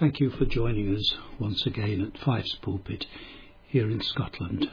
Thank you for joining us once again at Fife's Pulpit here in Scotland.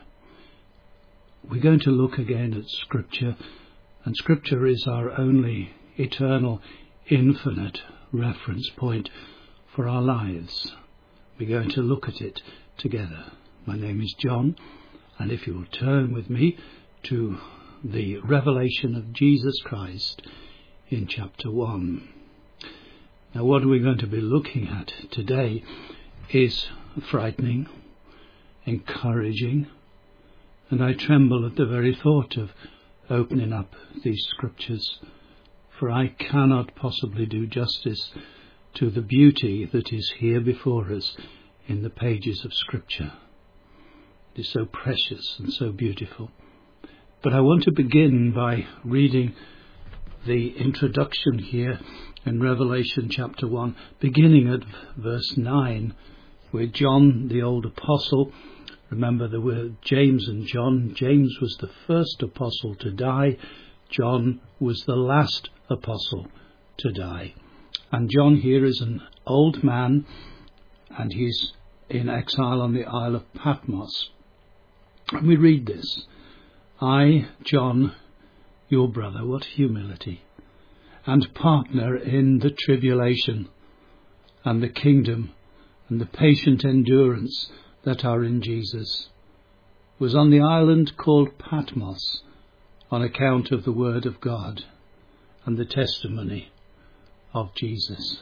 We're going to look again at Scripture, and Scripture is our only eternal, infinite reference point for our lives. We're going to look at it together. My name is John, and if you will turn with me to the revelation of Jesus Christ in chapter 1. Now, what we're going to be looking at today is frightening, encouraging, and I tremble at the very thought of opening up these scriptures, for I cannot possibly do justice to the beauty that is here before us in the pages of Scripture. It is so precious and so beautiful. But I want to begin by reading the introduction here in Revelation chapter 1, beginning at verse 9, where John, the old apostle, remember there were James and John. James was the first apostle to die. John was the last apostle to die. And John here is an old man, and he's in exile on the Isle of Patmos. And we read this: I, John, your brother, what humility, and partner in the tribulation and the kingdom and the patient endurance that are in Jesus, was on the island called Patmos on account of the word of God and the testimony of Jesus.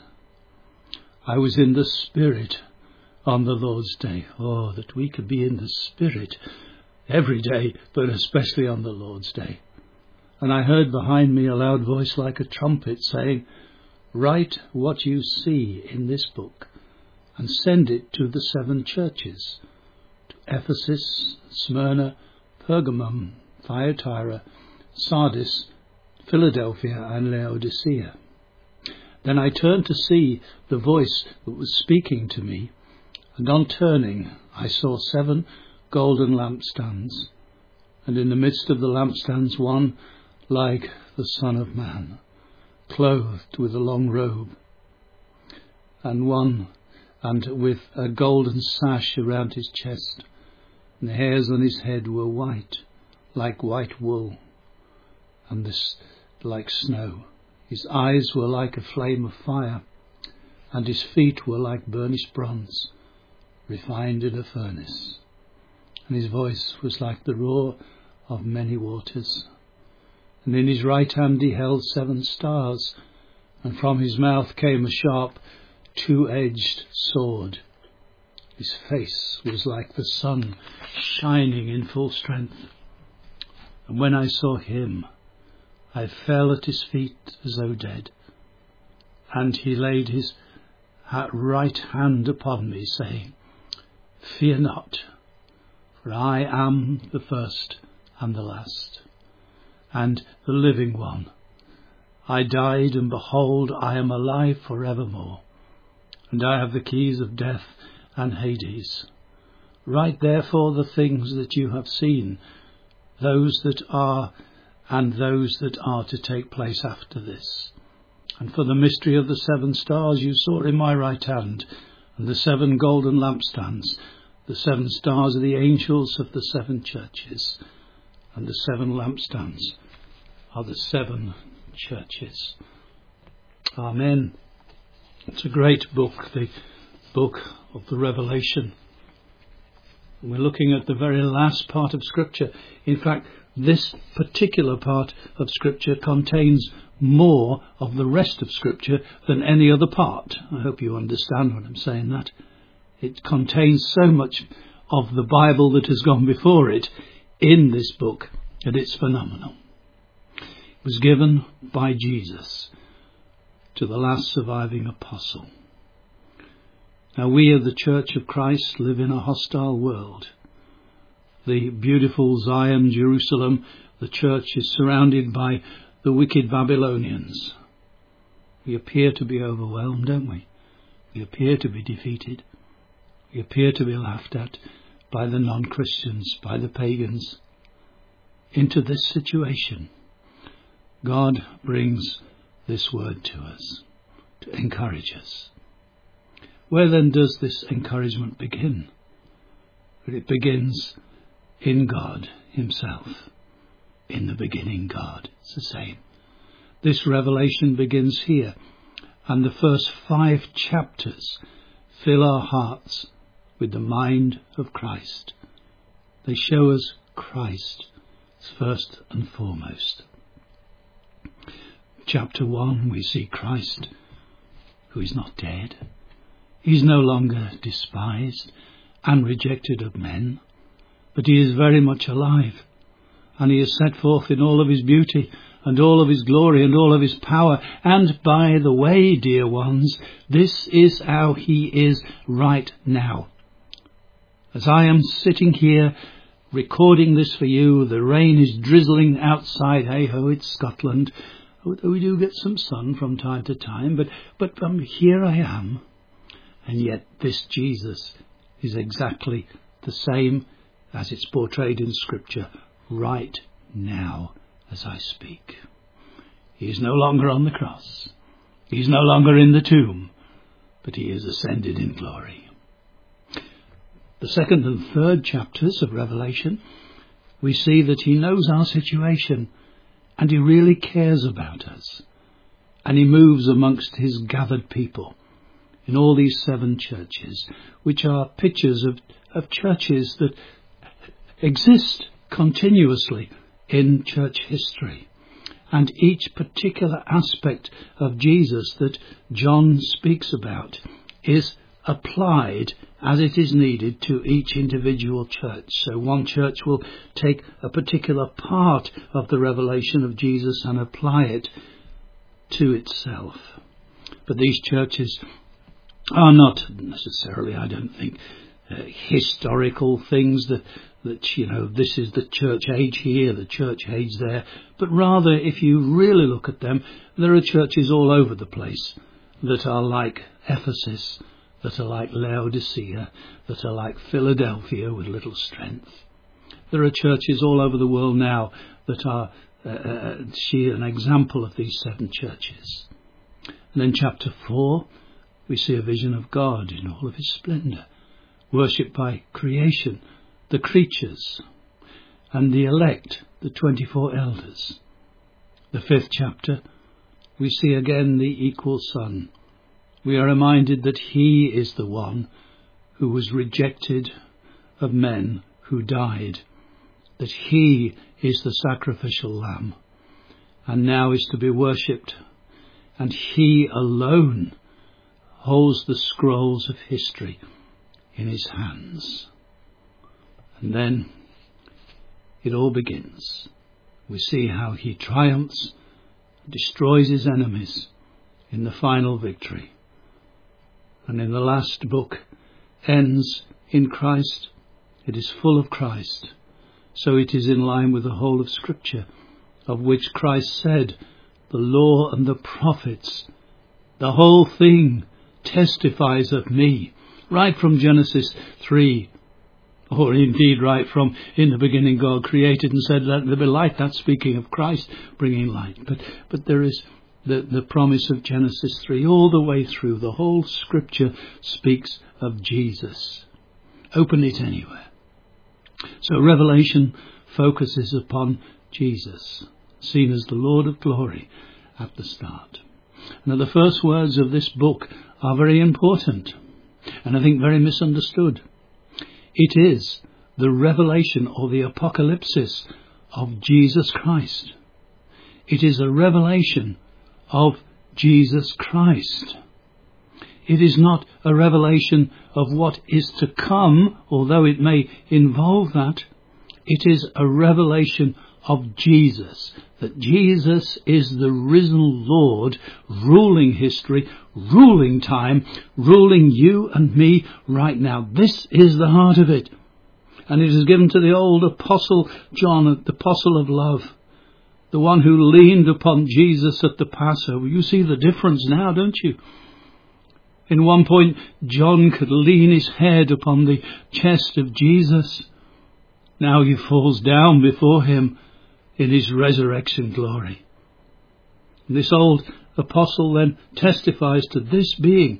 I was in the Spirit on the Lord's day. Oh, that we could be in the Spirit every day, but especially on the Lord's day. And I heard behind me a loud voice like a trumpet saying, write what you see in this book and send it to the 7 churches, to Ephesus, Smyrna, Pergamum, Thyatira, Sardis, Philadelphia and Laodicea. Then I turned to see the voice that was speaking to me, and on turning I saw 7 golden lampstands, and in the midst of the lampstands one like the Son of Man, clothed with a long robe, and with a golden sash around his chest, and the hairs on his head were white, like white wool, and this like snow. His eyes were like a flame of fire, and his feet were like burnished bronze, refined in a furnace. And his voice was like the roar of many waters. And in his right hand he held 7 stars, and from his mouth came a sharp, 2-edged sword. His face was like the sun shining in full strength. And when I saw him, I fell at his feet as though dead. And he laid his right hand upon me, saying, Fear not, for I am the first and the last, and the living one. I died, and behold, I am alive forevermore, and I have the keys of death and Hades. Write therefore the things that you have seen, those that are, and those that are to take place after this. And for the mystery of the 7 stars you saw in my right hand, and the 7 golden lampstands, the 7 stars are the angels of the 7 churches, and the 7 lampstands are the 7 churches. Amen. It's a great book, the book of the Revelation. We're looking at the very last part of Scripture. In fact, this particular part of Scripture contains more of the rest of Scripture than any other part. I hope you understand what I'm saying, that it contains so much of the Bible that has gone before it in this book that it's phenomenal. It was given by Jesus to the last surviving apostle. Now we of the Church of Christ live in a hostile world. The beautiful Zion, Jerusalem, the church is surrounded by the wicked Babylonians. We appear to be overwhelmed, don't we? We appear to be defeated. We appear to be laughed at by the non-Christians, by the pagans. Into this situation, God brings this word to us to encourage us. Where then does this encouragement begin? It begins in God himself. In the beginning, God. It's the same. This revelation begins here, and the first 5 chapters fill our hearts with the mind of Christ. They show us Christ first and foremost. Chapter 1, we see Christ, who is not dead. He is no longer despised and rejected of men, but he is very much alive, and he is set forth in all of his beauty and all of his glory and all of his power. And by the way, dear ones, this is how he is right now. As I am sitting here recording this for you, the rain is drizzling outside. Hey ho, it's Scotland. Although we do get some sun from time to time, but here I am. And yet this Jesus is exactly the same as it's portrayed in Scripture right now as I speak. He is no longer on the cross. He is no longer in the tomb, but he is ascended in glory. The 2nd and 3rd chapters of Revelation, we see that he knows our situation and he really cares about us. And he moves amongst his gathered people in all these 7 churches, which are pictures of churches that exist continuously in church history. And each particular aspect of Jesus that John speaks about is applied as it is needed to each individual church. So one church will take a particular part of the revelation of Jesus and apply it to itself. But these churches are not necessarily, I don't think, historical things that this is the church age here, the church age there. But rather, if you really look at them, there are churches all over the place that are like Ephesus, that are like Laodicea, that are like Philadelphia with little strength. There are churches all over the world now that are an example of these 7 churches. And then chapter 4, we see a vision of God in all of his splendour, worshipped by creation, the creatures, and the elect, the 24 elders. The 5th chapter, we see again the equal Son. We are reminded that he is the one who was rejected of men, who died, that he is the sacrificial lamb, and now is to be worshipped, and he alone holds the scrolls of history in his hands. And then it all begins. We see how he triumphs, destroys his enemies in the final victory. And in the last book ends in Christ. It is full of Christ. So it is in line with the whole of Scripture, of which Christ said, the law and the prophets, the whole thing testifies of me. Right from Genesis 3, or indeed right from in the beginning God created and said, let there be light. That's speaking of Christ bringing light. But there is the promise of Genesis 3 all the way through. The whole Scripture speaks of Jesus. Open it anywhere. So Revelation focuses upon Jesus, seen as the Lord of glory at the start. Now the first words of this book are very important, and I think very misunderstood. It is the revelation or the apocalypsis of Jesus Christ. It is a revelation of Jesus Christ. It is not a revelation of what is to come, although it may involve that. It is a revelation of Jesus, that Jesus is the risen Lord, ruling history, ruling time, ruling you and me right now. This is the heart of it. And it is given to the old apostle John, the apostle of love, the one who leaned upon Jesus at the Passover. You see the difference now, don't you? In one point, John could lean his head upon the chest of Jesus. Now he falls down before him in his resurrection glory. And this old apostle then testifies to this being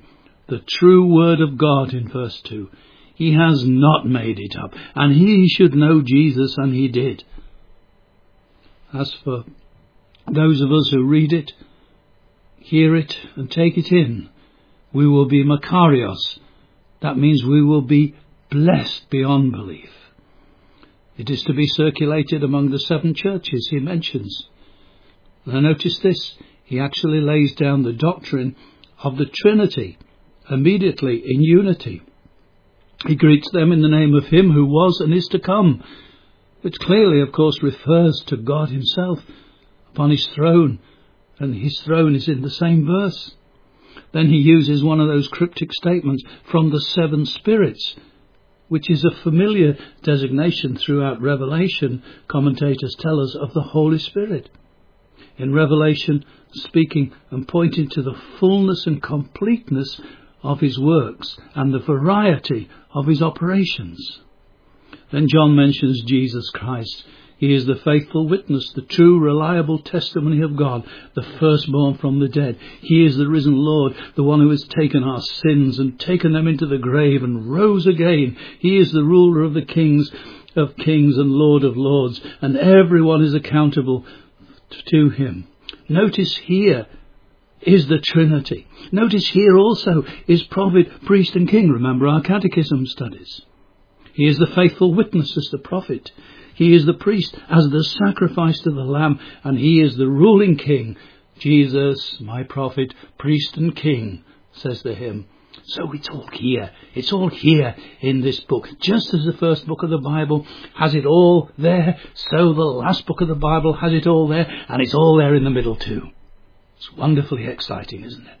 the true word of God in verse 2. He has not made it up, and he should know Jesus, and he did. As for those of us who read it, hear it, and take it in, we will be makarios. That means we will be blessed beyond belief. It is to be circulated among the 7 churches he mentions. Now notice this, he actually lays down the doctrine of the Trinity immediately in unity. He greets them in the name of him who was and is to come, which clearly, of course, refers to God himself upon his throne, and his throne is in the same verse. Then he uses one of those cryptic statements, from the 7 spirits, which is a familiar designation throughout Revelation, commentators tell us, of the Holy Spirit. In Revelation, speaking and pointing to the fullness and completeness of his works and the variety of his operations. Then John mentions Jesus Christ. He is the faithful witness, the true, reliable testimony of God, the firstborn from the dead. He is the risen Lord, the one who has taken our sins and taken them into the grave and rose again. He is the ruler of the kings and Lord of lords, and everyone is accountable to him. Notice here is the Trinity. Notice here also is prophet, priest and king. Remember our catechism studies. He is the faithful witness as the prophet. He is the priest as the sacrifice to the Lamb, and he is the ruling king. Jesus, my prophet, priest and king, says the hymn. So it's all here. It's all here in this book. Just as the first book of the Bible has it all there, so the last book of the Bible has it all there, and it's all there in the middle too. It's wonderfully exciting, isn't it?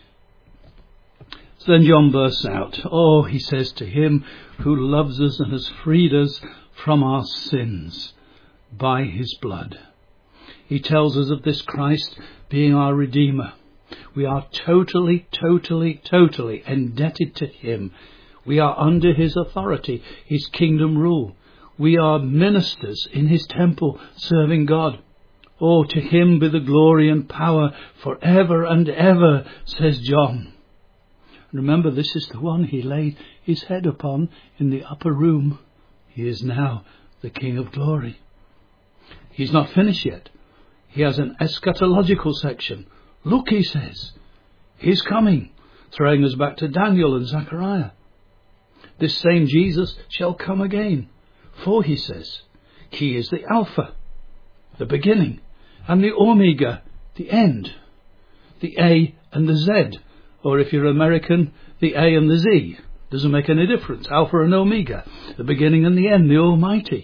So then John bursts out. Oh, he says, to him who loves us and has freed us from our sins by his blood. He tells us of this Christ being our Redeemer. We are totally indebted to him. We are under his authority, his kingdom rule. We are ministers in his temple serving God. Oh, to him be the glory and power forever and ever, says John. Remember, this is the one he laid his head upon in the upper room. He is now the King of glory. He's not finished yet. He has an eschatological section. Look, he says, he's coming, throwing us back to Daniel and Zechariah. This same Jesus shall come again. For, he says, he is the Alpha, the beginning, and the Omega, the end, the A and the Z, or if you're American, the A and the Z. Doesn't make any difference. Alpha and Omega, the beginning and the end, the Almighty.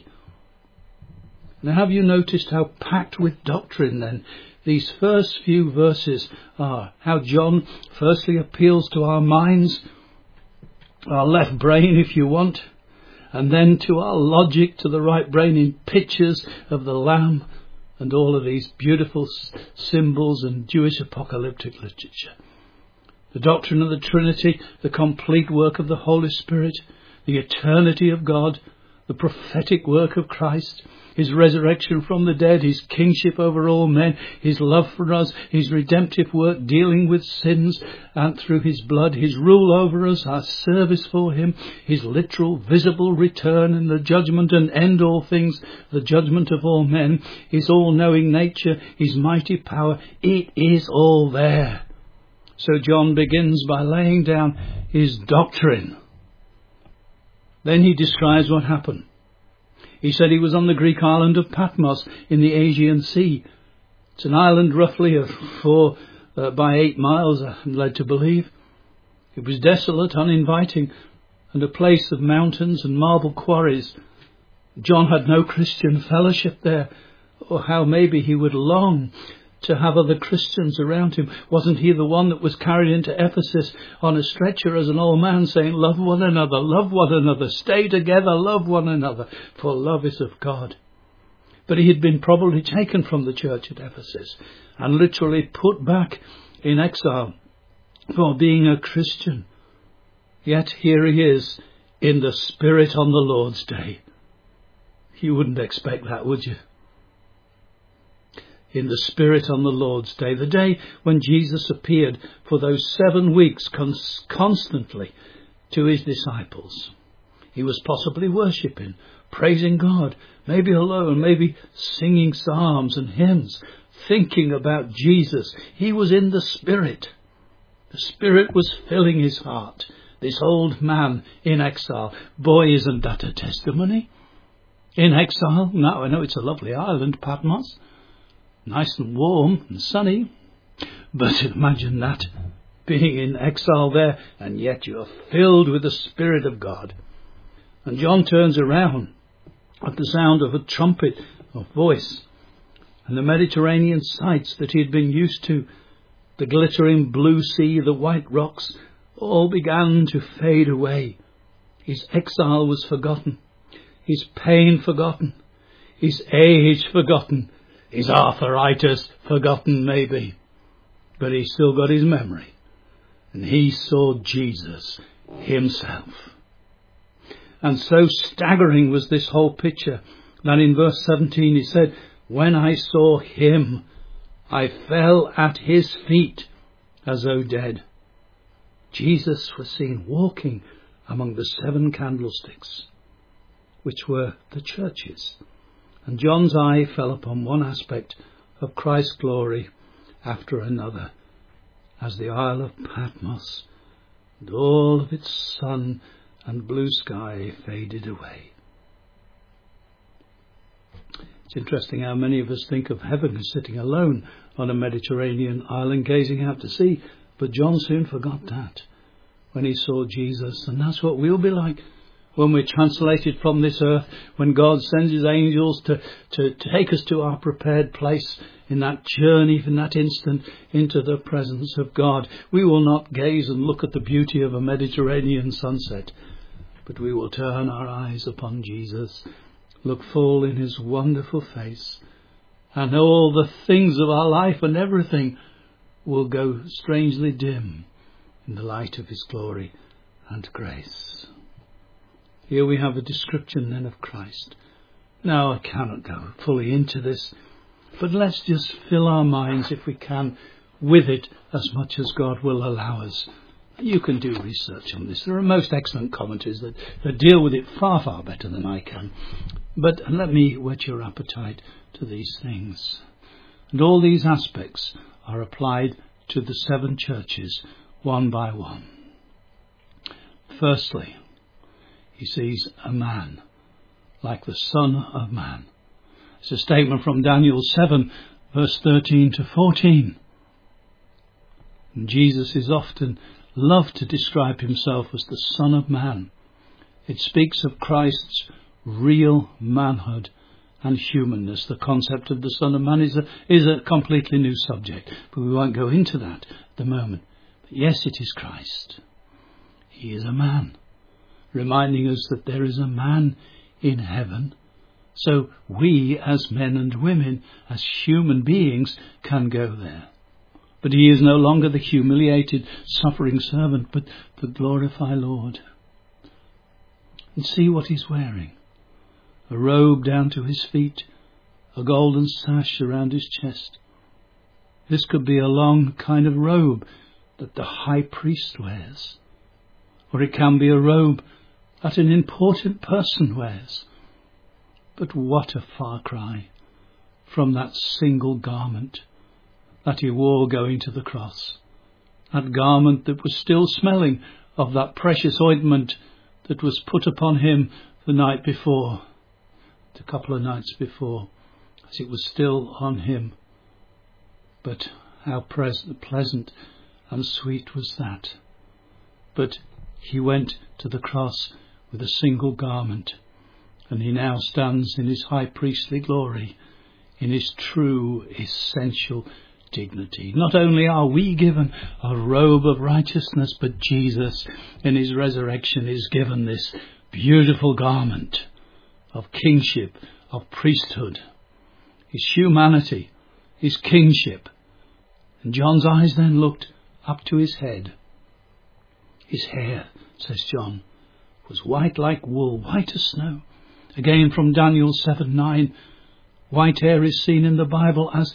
Now, have you noticed how packed with doctrine then these first few verses are? How John firstly appeals to our minds, our left brain if you want, and then to our logic, to the right brain in pictures of the Lamb and all of these beautiful symbols and Jewish apocalyptic literature. The doctrine of the Trinity, the complete work of the Holy Spirit, the eternity of God, the prophetic work of Christ, his resurrection from the dead, his kingship over all men, his love for us, his redemptive work dealing with sins, and through his blood, his rule over us, our service for him, his literal, visible return in the judgment and end all things, the judgment of all men, his all-knowing nature, his mighty power. It is all there. So John begins by laying down his doctrine. Then he describes what happened. He said he was on the Greek island of Patmos in the Aegean Sea. It's an island roughly of 4 by 8 miles, I'm led to believe. It was desolate, uninviting, and a place of mountains and marble quarries. John had no Christian fellowship there. Or how maybe he would long to have other Christians around him. Wasn't he the one that was carried into Ephesus on a stretcher as an old man saying, love one another, stay together, love one another, for love is of God. But he had been probably taken from the church at Ephesus and literally put back in exile for being a Christian. Yet here he is in the Spirit on the Lord's day. You wouldn't expect that, would you? in the Spirit on the Lord's Day, the day when Jesus appeared for those 7 weeks constantly to his disciples. He was possibly worshipping, praising God, maybe alone, maybe singing psalms and hymns, thinking about Jesus. He was in the Spirit. The Spirit was filling his heart. This old man in exile. Boy, isn't that a testimony? In exile? Now, I know it's a lovely island, Patmos. Nice and warm and sunny. But imagine that, being in exile there, and yet you're filled with the Spirit of God. And John turns around at the sound of a trumpet of voice, and the Mediterranean sights that he had been used to, the glittering blue sea, the white rocks, all began to fade away. His exile was forgotten, his pain forgotten, his age forgotten, his arthritis forgotten maybe, but he still got his memory, and he saw Jesus himself. And so staggering was this whole picture that in verse 17 he said, "When I saw him, I fell at his feet as though dead." Jesus was seen walking among the 7 candlesticks, which were the churches. And John's eye fell upon one aspect of Christ's glory after another, as the Isle of Patmos and all of its sun and blue sky faded away. It's interesting how many of us think of heaven as sitting alone on a Mediterranean island gazing out to sea, but John soon forgot that when he saw Jesus, and that's what we'll be like when we're translated from this earth, when God sends his angels to take us to our prepared place in that journey, in that instant, into the presence of God. We will not gaze and look at the beauty of a Mediterranean sunset, but we will turn our eyes upon Jesus, look full in his wonderful face, and all the things of our life and everything will go strangely dim in the light of his glory and grace. Here we have a description then of Christ. Now, I cannot go fully into this, but let's just fill our minds, if we can, with it as much as God will allow us. You can do research on this. There are most excellent commentaries that deal with it far, far better than I can. But let me whet your appetite to these things. And all these aspects are applied to the 7 churches, one by one. Firstly, he sees a man, like the Son of Man. It's a statement from Daniel 7, verse 13 to 14. And Jesus is often loved to describe himself as the Son of Man. It speaks of Christ's real manhood and humanness. The concept of the Son of Man is a completely new subject, but we won't go into that at the moment. But yes, it is Christ. He is a man, reminding us that there is a man in heaven. So we, as men and women, as human beings, can go there. But he is no longer the humiliated, suffering servant, but the glorified Lord. And see what he's wearing. A robe down to his feet, a golden sash around his chest. This could be a long kind of robe that the high priest wears. Or it can be a robe that an important person wears. But what a far cry from that single garment that he wore going to the cross. That garment that was still smelling of that precious ointment that was put upon him the night before, a couple of nights before, as it was still on him. But how pleasant and sweet was that. But he went to the cross with a single garment, and he now stands in his high priestly glory, in his true essential dignity. Not only are we given a robe of righteousness, but Jesus in his resurrection is given this beautiful garment of kingship, of priesthood, his humanity, his kingship. And John's eyes then looked up to his head. His hair, says John, was white like wool, white as snow. Again from Daniel 7:9, white hair is seen in the Bible as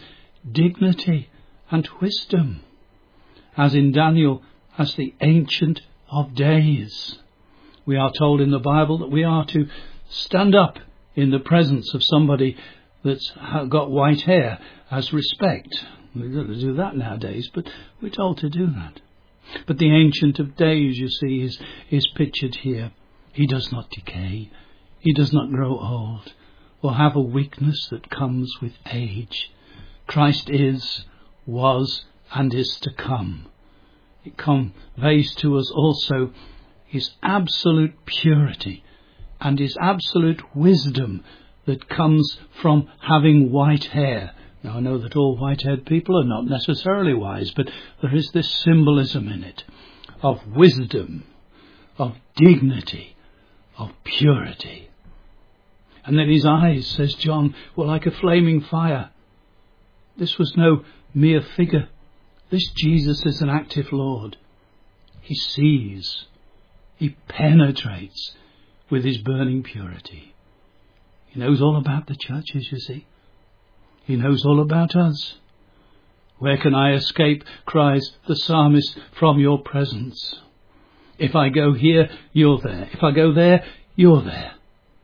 dignity and wisdom, as in Daniel, as the Ancient of Days. We are told in the Bible that we are to stand up in the presence of somebody that's got white hair as respect. We've got to do that nowadays, but we're told to do that. But the Ancient of Days, you see, is pictured here. He does not decay. He does not grow old or have a weakness that comes with age. Christ is, was, and is to come. It conveys to us also his absolute purity and his absolute wisdom that comes from having white hair. Now, I know that all white-haired people are not necessarily wise, but there is this symbolism in it of wisdom, of dignity, of purity. And then his eyes, says John, were like a flaming fire. This was no mere figure. This Jesus is an active Lord. He sees, he penetrates with his burning purity. He knows all about the churches, you see. He knows all about us. Where can I escape, cries the psalmist, from your presence? If I go here, you're there. If I go there, you're there.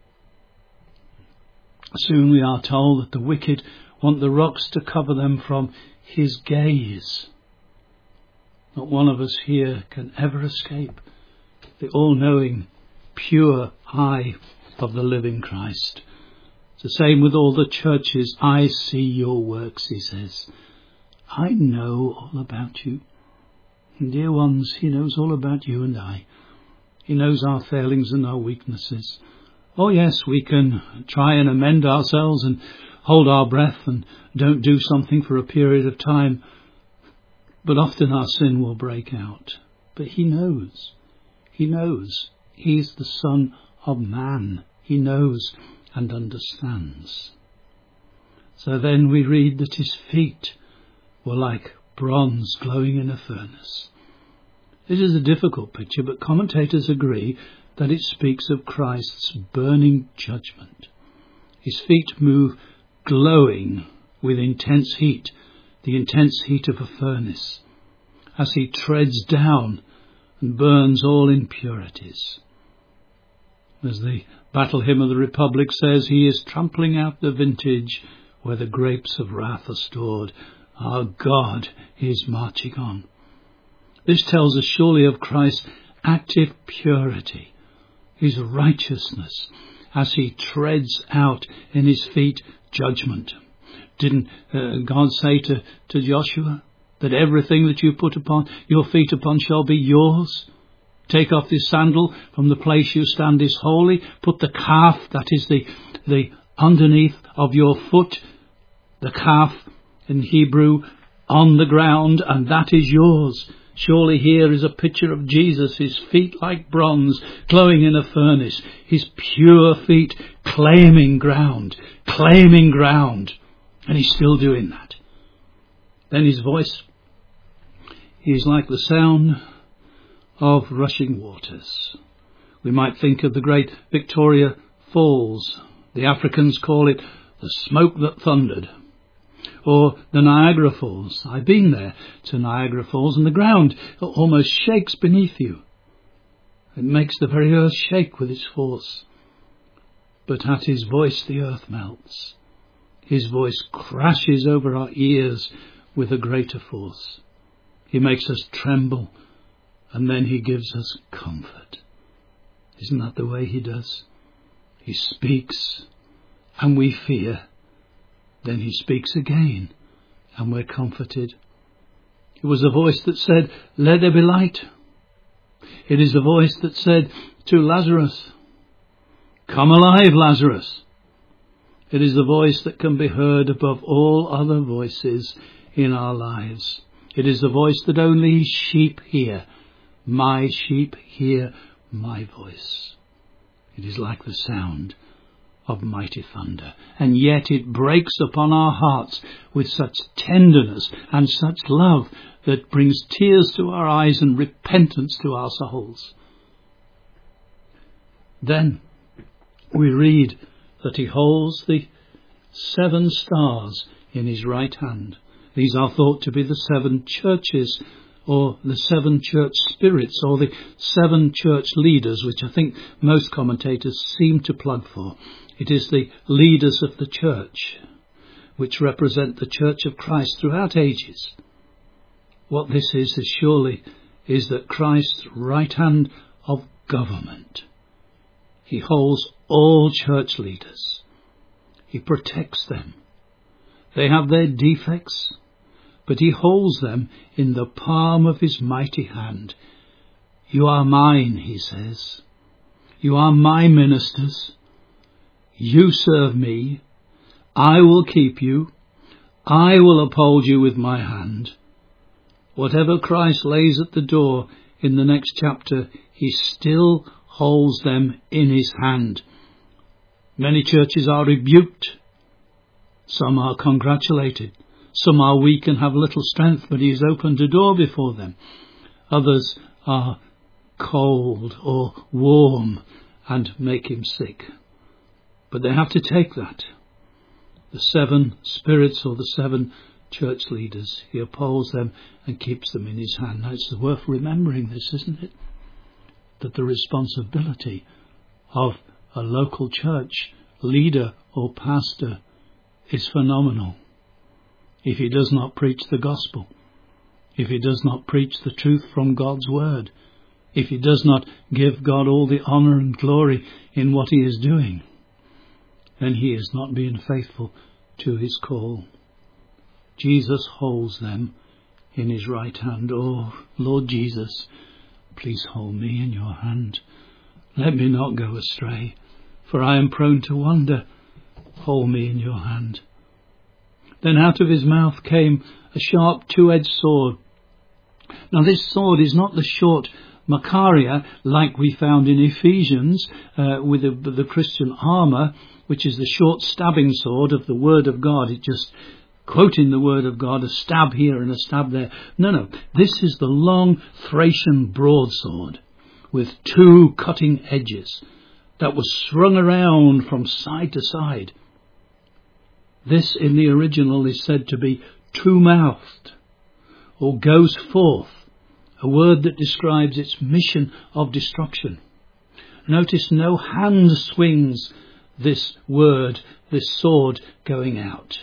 Soon we are told that the wicked want the rocks to cover them from his gaze. Not one of us here can ever escape the all-knowing, pure eye of the living Christ. It's the same with all the churches. I see your works, he says. I know all about you. And dear ones, he knows all about you and I. He knows our failings and our weaknesses. Oh yes, we can try and amend ourselves and hold our breath and don't do something for a period of time. But often our sin will break out. But he knows. He knows. He is the Son of Man. He knows and understands. So then we read that his feet were like bronze glowing in a furnace. This is a difficult picture, but commentators agree that it speaks of Christ's burning judgment. His feet move glowing with intense heat, the intense heat of a furnace, as he treads down and burns all impurities. As the Battle Hymn of the Republic says, he is trampling out the vintage where the grapes of wrath are stored. Our God is marching on. This tells us surely of Christ's active purity, his righteousness, as he treads out in his feet judgment. Didn't God say to Joshua that everything that you put upon your feet upon shall be yours? Take off this sandal from the place you stand is holy. Put the calf, that is the underneath of your foot, the calf in Hebrew, on the ground, and that is yours. Surely here is a picture of Jesus, his feet like bronze, glowing in a furnace, his pure feet claiming ground. And he's still doing that. Then his voice is like the sound of rushing waters. We might think of the great Victoria Falls. The Africans call it the smoke that thundered. Or the Niagara Falls. I've been there to Niagara Falls, and the ground almost shakes beneath you. It makes the very earth shake with its force. But at his voice the earth melts. His voice crashes over our ears with a greater force. He makes us tremble, and then he gives us comfort. Isn't that the way he does? He speaks, and we fear. Then he speaks again, and we're comforted. It was the voice that said, "Let there be light." It is the voice that said to Lazarus, "Come alive, Lazarus." It is the voice that can be heard above all other voices in our lives. It is the voice that only sheep hear. My sheep hear my voice. It is like the sound of mighty thunder, and yet it breaks upon our hearts with such tenderness and such love that brings tears to our eyes and repentance to our souls. Then we read that he holds the 7 stars in his right hand. These are thought to be the 7 churches, or the 7 church spirits, or the 7 church leaders, which I think most commentators seem to plug for. It is the leaders of the church, which represent the church of Christ throughout ages. What this is surely is that Christ's right hand of government. He holds all church leaders. He protects them. They have their defects, but he holds them in the palm of his mighty hand. You are mine, he says. You are my ministers. You serve me. I will keep you. I will uphold you with my hand. Whatever Christ lays at the door in the next chapter, he still holds them in his hand. Many churches are rebuked. Some are congratulated. Some are weak and have little strength, but he has opened a door before them. Others are cold or warm and make him sick. But they have to take that. The 7 spirits, or the 7 church leaders, he upholds them and keeps them in his hand. Now, it's worth remembering this, isn't it? That the responsibility of a local church leader or pastor is phenomenal. If he does not preach the gospel, if he does not preach the truth from God's word, if he does not give God all the honour and glory in what he is doing, then he is not being faithful to his call. Jesus holds them in his right hand. Oh, Lord Jesus, please hold me in your hand. Let me not go astray, for I am prone to wander. Hold me in your hand. Then out of his mouth came a sharp 2-edged sword. Now this sword is not the short Macharia like we found in Ephesians with the Christian armour, which is the short stabbing sword of the Word of God. It just quoting the Word of God, a stab here and a stab there. No. This is the long Thracian broadsword with 2 cutting edges that was swung around from side to side. This in the original is said to be 2-mouthed, or goes forth, a word that describes its mission of destruction. Notice no hand swings this word, this sword going out.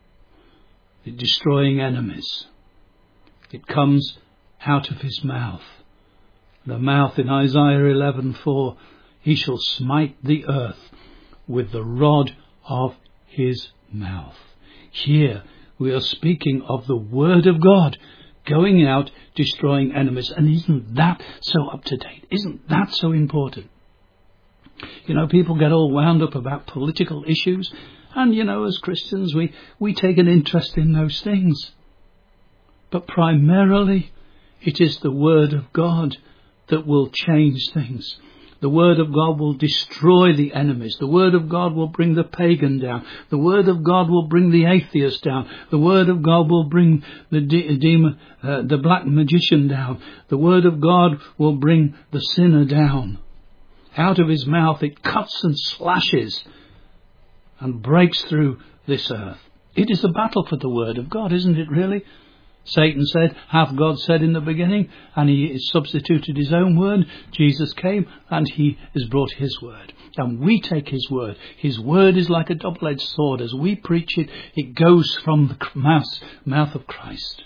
It's destroying enemies. It comes out of his mouth. The mouth in Isaiah 11:4, he shall smite the earth with the rod of his mouth. Here we are speaking of the word of God going out, destroying enemies. And isn't that so up to date? Isn't that so important? You know, people get all wound up about political issues, and you know, as Christians we take an interest in those things. But primarily it is the Word of God that will change things. The Word of God will destroy the enemies. The Word of God will bring the pagan down. The Word of God will bring the atheist down. The Word of God will bring the demon, the black magician down. The Word of God will bring the sinner down. Out of his mouth it cuts and slashes and breaks through this earth. It is a battle for the Word of God, isn't it really? Satan said, hath God said in the beginning, and he substituted his own word. Jesus came and he has brought his word. And we take his word. His word is like a double-edged sword. As we preach it, it goes from the mouth of Christ.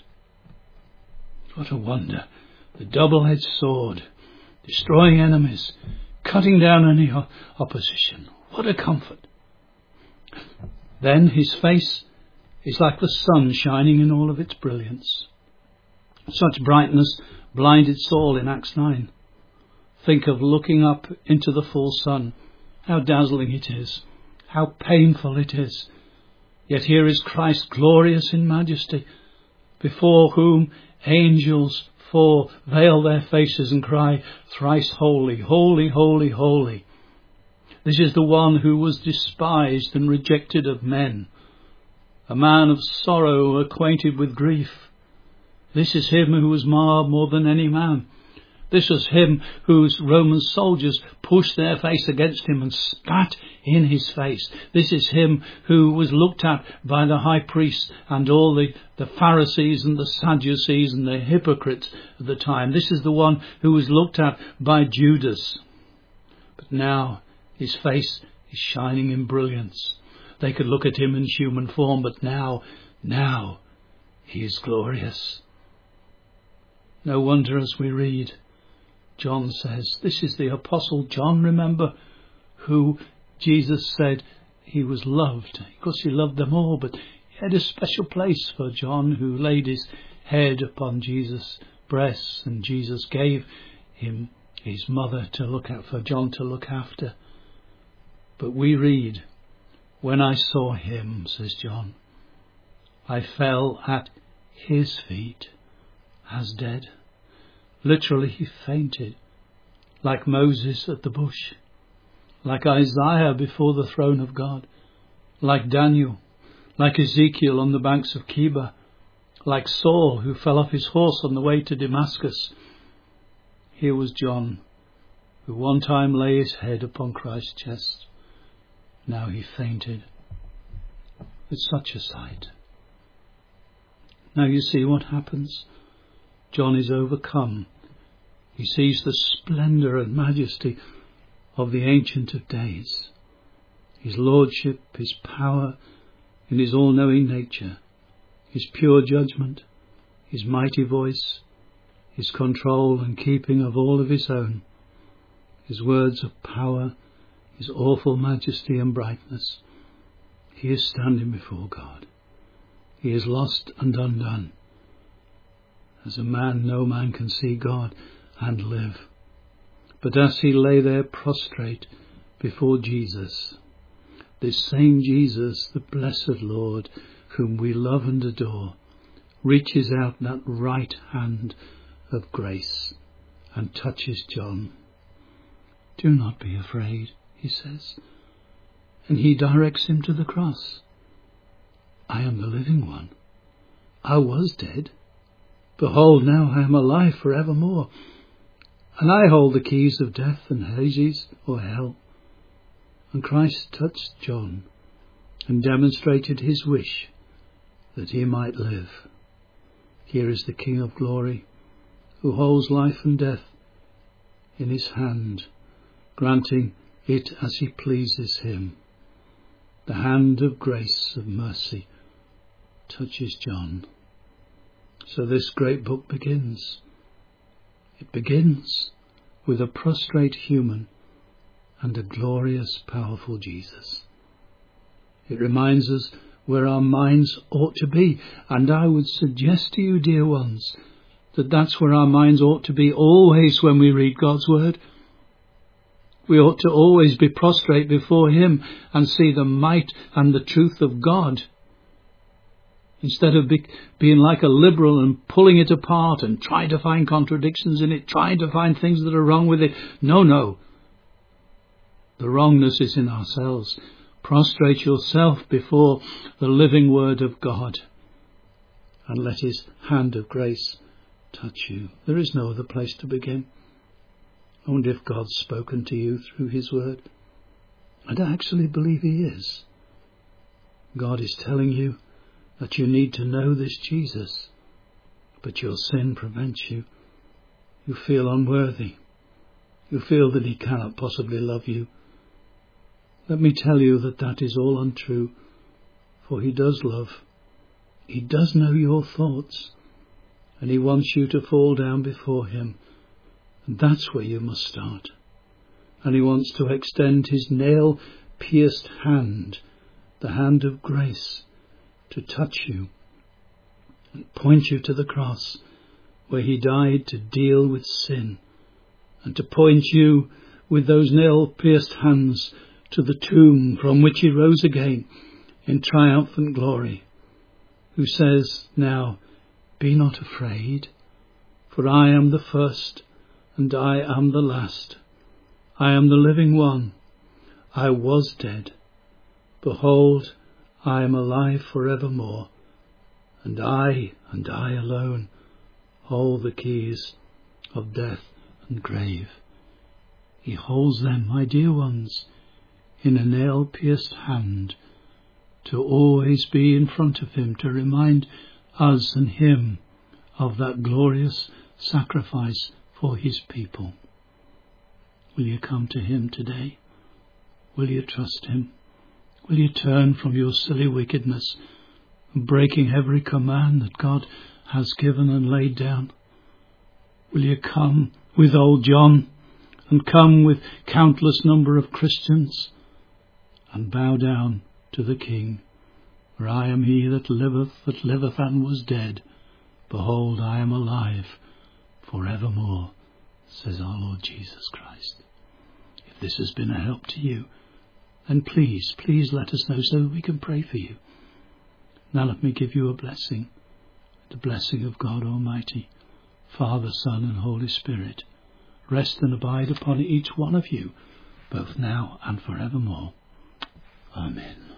What a wonder. The double-edged sword, destroying enemies, cutting down any opposition. What a comfort. Then his face is like the sun shining in all of its brilliance. Such brightness blinded Saul in Acts 9. Think of looking up into the full sun. How dazzling it is. How painful it is. Yet here is Christ glorious in majesty, before whom angels veil their faces and cry, thrice holy, holy, holy, holy. This is the one who was despised and rejected of men, a man of sorrow, acquainted with grief. This is him who was marred more than any man. This was him whose Roman soldiers pushed their face against him and spat in his face. This is him who was looked at by the high priests and all the Pharisees and the Sadducees and the hypocrites of the time. This is the one who was looked at by Judas. But now his face is shining in brilliance. They could look at him in human form, but now he is glorious. No wonder, as we read, John says, this is the Apostle John, remember, who Jesus said he was loved. Of course, he loved them all, but he had a special place for John, who laid his head upon Jesus' breast, and Jesus gave him his mother to look at, for John to look after. But we read, when I saw him, says John, I fell at his feet as dead. Literally, he fainted, like Moses at the bush, like Isaiah before the throne of God, like Daniel, like Ezekiel on the banks of Keba, like Saul who fell off his horse on the way to Damascus. Here was John, who one time lay his head upon Christ's chest. Now he fainted. It's such a sight. Now you see what happens. John is overcome. He sees the splendour and majesty of the Ancient of Days, his lordship, his power in his all-knowing nature, his pure judgment, his mighty voice, his control and keeping of all of his own, his words of power, his awful majesty and brightness. He is standing before God. He is lost and undone. As a man, no man can see God and live. But as he lay there prostrate before Jesus, this same Jesus, the blessed Lord, whom we love and adore, reaches out that right hand of grace and touches John. Do not be afraid, he says. And he directs him to the cross. I am the living one. I was dead. Behold, now I am alive for evermore, and I hold the keys of death and Hades or hell. And Christ touched John and demonstrated his wish that he might live. Here is the King of glory, who holds life and death in his hand, granting it as he pleases him. The hand of grace, of mercy, touches John. So this great book begins. It begins with a prostrate human and a glorious, powerful Jesus. It reminds us where our minds ought to be. And I would suggest to you, dear ones, that that's where our minds ought to be always when we read God's Word. We ought to always be prostrate before him and see the might and the truth of God. Instead of being like a liberal and pulling it apart and trying to find contradictions in it, trying to find things that are wrong with it. No. The wrongness is in ourselves. Prostrate yourself before the living Word of God and let his hand of grace touch you. There is no other place to begin. I wonder if God's spoken to you through his Word. And I actually believe he is. God is telling you that you need to know this Jesus, but your sin prevents you. You feel unworthy. You feel that he cannot possibly love you. Let me tell you that is all untrue, for he does love. He does know your thoughts, and he wants you to fall down before him. And that's where you must start. And he wants to extend his nail-pierced hand, the hand of grace, to touch you and point you to the cross where he died to deal with sin, and to point you with those nail-pierced hands to the tomb from which he rose again in triumphant glory, who says now, be not afraid, for I am the first and I am the last. I am the living one. I was dead. Behold, I am alive forevermore, and I alone hold the keys of death and grave. He holds them, my dear ones, in a nail-pierced hand, to always be in front of him, to remind us and him of that glorious sacrifice for his people. Will you come to him today? Will you trust him? Will you turn from your silly wickedness, breaking every command that God has given and laid down? Will you come with old John, and come with countless number of Christians, and bow down to the King? For I am he that liveth and was dead. Behold, I am alive for evermore, says our Lord Jesus Christ. If this has been a help to you, then please let us know so that we can pray for you. Now let me give you a blessing, the blessing of God Almighty, Father, Son and Holy Spirit. Rest and abide upon each one of you, both now and forevermore. Amen.